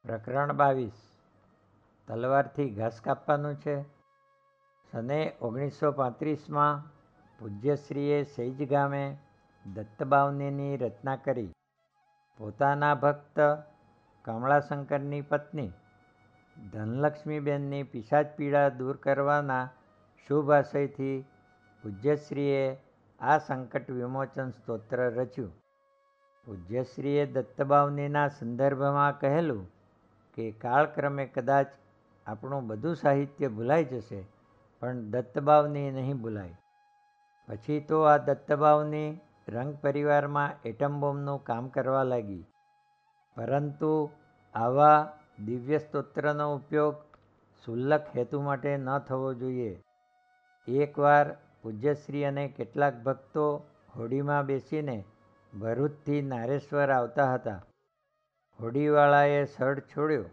પ્રકરણ 22 તલવારથી ઘાસ કાપવાનું છે. સને 1935માં પૂજ્યશ્રીએ સૈજ ગામે દત્તબાવનીની રચના કરી. પોતાના ભક્ત કમળાશંકરની પત્ની ધનલક્ષ્મીબેનની પિશાચ પીડા દૂર કરવાના શુભ આશયથી પૂજ્યશ્રીએ આ સંકટ વિમોચન સ્તોત્ર રચ્યું. પૂજ્યશ્રીએ દત્તબાવનીના સંદર્ભમાં કહેલું કે કાળક્રમે કદાચ આપણું બધું સાહિત્ય ભૂલાઈ જશે, પણ દત્તબાવની નહીં ભૂલાય. પછી તો આ દત્તબાવની રંગ પરિવારમાં એટમ બોમ્બનું કામ કરવા લાગી. પરંતુ આવા દિવ્ય સ્તોત્રનો ઉપયોગ શુલ્લક હેતુ માટે ન થવો જોઈએ. એકવાર પૂજ્યશ્રી અને કેટલાક ભક્તો હોડીમાં બેસીને ભરૂચથી નારેશ્વર આવતા હતા. હોડીવાળાએ સડ છોડ્યો.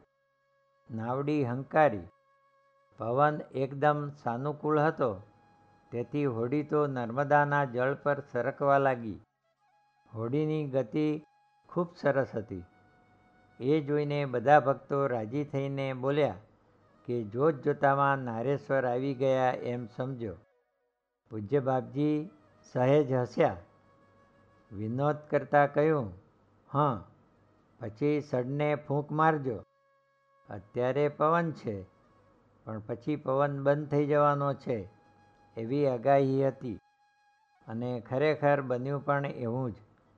નાવડી હંકારી. પવન એકદમ સાનુકૂળ હતો, તેથી હોડી તો નર્મદાના જળ પર સરકવા લાગી. હોડીની ગતિ ખૂબ સરસ હતી. એ જોઈને બધા ભક્તો રાજી થઈને બોલ્યા કે જોતજોતામાં નારેશ્વર આવી ગયા એમ સમજો. પૂજ્ય બાપજી સહેજ હસ્યા. વિનોદ કરતાં કહ્યું, હં, પછી સડને ફૂંક મારજો. અત્યારે પવન છે, પણ પછી પવન બંધ થઈ જવાનો છે એવી આગાહી હતી. અને ખરેખર બન્યું પણ એવું જ.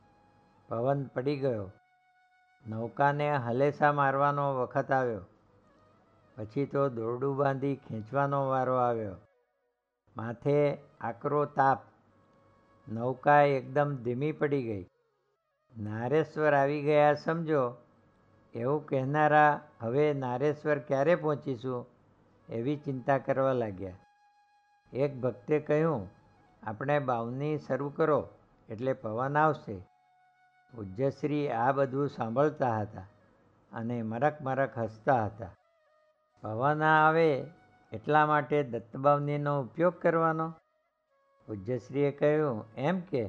પવન પડી ગયો. નૌકાને હલેસા મારવાનો વખત આવ્યો. પછી તો દોરડું બાંધી ખેંચવાનો વારો આવ્યો. માથે આકરો તાપ. નૌકા એકદમ ધીમી પડી ગઈ. નારેશ્વર આવી ગયા સમજો એવું કહેનારા હવે નારેશ્વર ક્યારે પહોંચીશું એવી ચિંતા કરવા લાગ્યા. એક ભક્તે કહ્યું, આપણે બાવની શરૂ કરો એટલે પવન આવશે. પૂજ્યશ્રી આ બધું સાંભળતા હતા અને મરક મરક હસતા હતા. પવન આવે એટલા માટે દત્તબાવનીનો ઉપયોગ કરવાનો? પૂજ્યશ્રીએ કહ્યું, એમ કે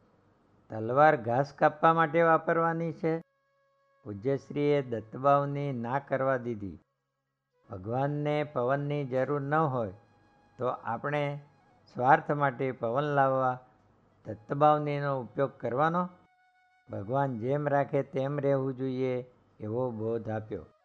તલવાર ઘાસ કાપવા માટે વાપરવાની છે? પૂજ્યશ્રીએ દત્તબાવની ના કરવા દીધી. ભગવાનને પવનની જરૂર ન હોય તો આપણે સ્વાર્થ માટે પવન લાવવા દત્તબાવનીનો ઉપયોગ કરવાનો? ભગવાન જેમ રાખે તેમ રહેવું જોઈએ એવો બોધ આપ્યો.